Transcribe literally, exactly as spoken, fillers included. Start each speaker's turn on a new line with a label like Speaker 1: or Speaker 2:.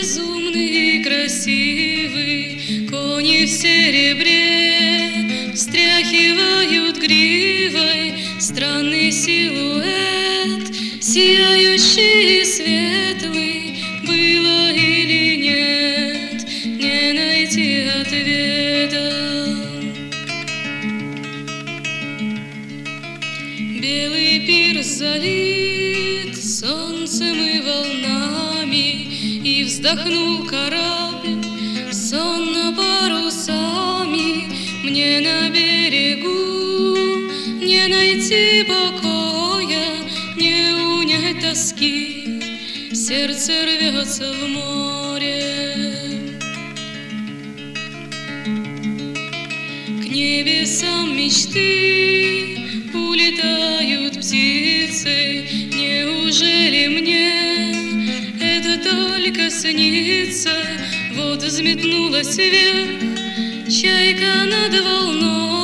Speaker 1: безумный и красивый, кони в серебре встряхивают гривой странный силуэт, сияющий и светлый, было или нет, не найти ответа. Белый пирс залит солнцем и волнами, и вздохнул корабль сонно парусами. Мне на берегу не найти покоя, не унять тоски, сердце рвется в море. К небесам мечты улетают птицы. Неужели мне это только снится? Вот взметнулась вверх чайка над волной,